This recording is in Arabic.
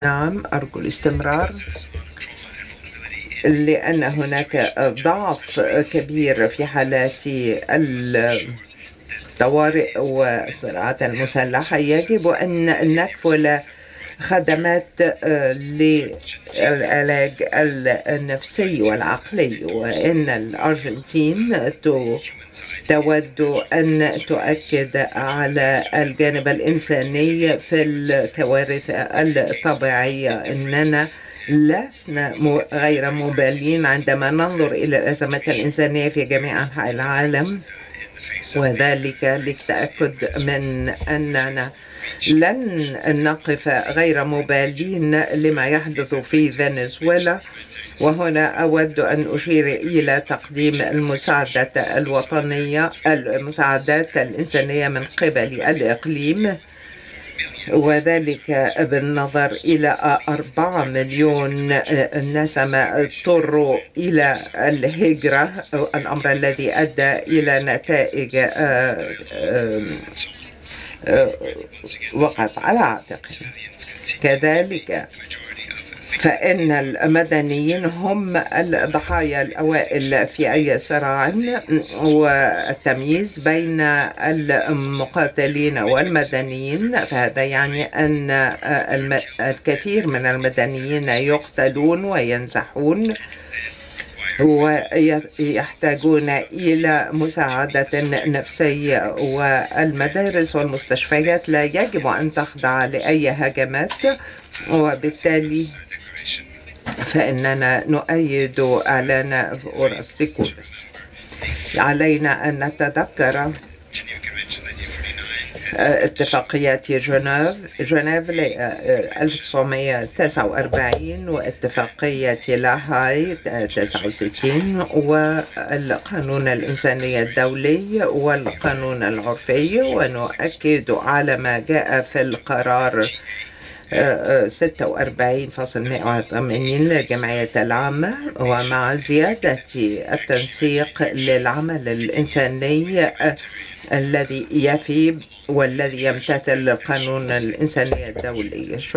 نعم، أرجو الاستمرار. لأن هناك ضعف كبير في حالات الطوارئ والصراعات المسلحة. يجب أن نكفل خدمات للعلاج النفسي والعقلي، وإن الأرجنتين تود أن تؤكد على الجانب الإنساني في الكوارث الطبيعية. إننا لسنا غير مبالين عندما ننظر إلى الأزمات الإنسانية في جميع أنحاء العالم، وذلك للتأكد من أننا لن نقف غير مبالين لما يحدث في فنزويلا. وهنا أود أن أشير إلى تقديم المساعدات الإنسانية من قبل الإقليم، وذلك بالنظر إلى 4 مليون نسمة اضطروا إلى الهجرة، الأمر الذي أدى إلى نتائج وقعت على عاتقهم. كذلك فإن المدنيين هم الضحايا الأوائل في أي صراع، والتمييز بين المقاتلين والمدنيين، فهذا يعني أن الكثير من المدنيين يقتلون وينزحون ويحتاجون إلى مساعدة نفسية، والمدارس والمستشفيات لا يجب أن تخضع لأي هجمات. وبالتالي فإننا نؤيد إعلان أوراسيكولس. علينا أن نتذكر اتفاقيات جنيف 1949 واتفاقية لاهاي 69 والقانون الإنساني الدولي والقانون العرفي، ونؤكد على ما جاء في القرار 46.180 للجمعية العامة، ومع زيادة التنسيق للعمل الإنساني الذي يفي والذي يمتثل القانون الإنساني الدولي.